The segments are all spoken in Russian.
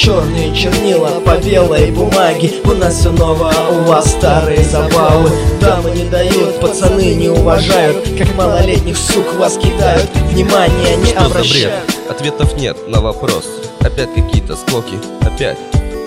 Черные чернила по белой бумаге. У нас все ново, у вас старые забавы. Дамы не дают, пацаны не уважают, как малолетних сук вас кидают, внимания не обращают. Ответов нет на вопрос. Опять какие-то склоки, опять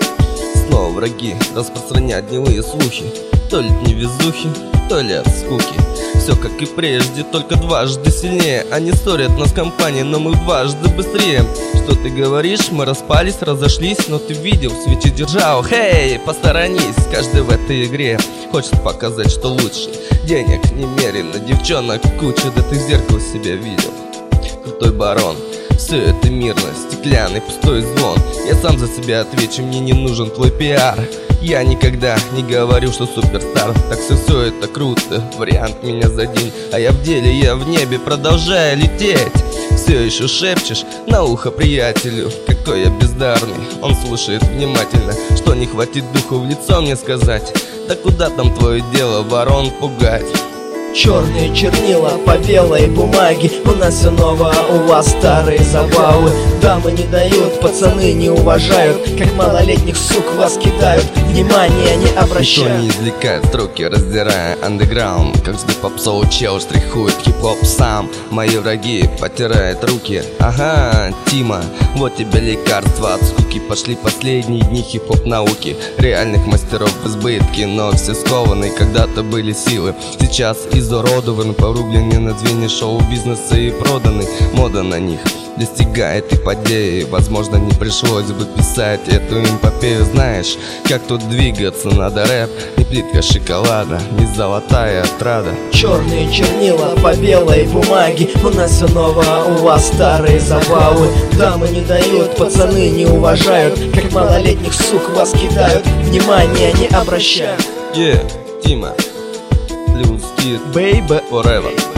снова враги распространять гнилые слухи. То ли от невезухи, то ли от скуки. Все как и прежде, только дважды сильнее. Они ссорят нас компании, но мы дважды быстрее. Что ты говоришь? Мы распались, разошлись, но ты видел, свечи держал. Хей, посторонись, каждый в этой игре хочет показать, что лучше. Денег немерено, девчонок куча, да ты в зеркало себя видел. Крутой барон. Все это мирно, стеклянный пустой звон. Я сам за себя отвечу, мне не нужен твой пиар. Я никогда не говорю, что суперстар. Так все это круто, вариант меня задень. А я в деле, я в небе, продолжаю лететь. Все еще шепчешь на ухо приятелю, какой я бездарный. Он слушает внимательно, что не хватит духу в лицо мне сказать. Да куда там твое дело, ворон пугать? Черные чернила по белой бумаге. У нас все ново, у вас старые забавы. Дамы не дают, пацаны не уважают, как малолетних сук вас кидают, внимания не обращают. Никто не извлекает строки, раздирая андеграунд. Как с попсоу чел штрихует хип-хоп сам. Мои враги потирают руки. Ага, Тима, вот тебе лекарства от скуки. Пошли последние дни хип-хоп науки. Реальных мастеров в избытке, но все скованы, когда-то были силы. Сейчас изуродованы, порублены на звенья шоу-бизнеса и проданы. Мода на них достигает ипогеи. Возможно, не пришлось бы писать эту эпопею. Знаешь, как тут двигаться надо, рэп не плитка шоколада, не золотая отрада. Черные чернила по белой бумаге. У нас все ново, у вас старые забавы. Дамы не дают, пацаны не уважают, как малолетних сук вас кидают, внимания не обращают. Тима, Blue Skid, Baby Forever.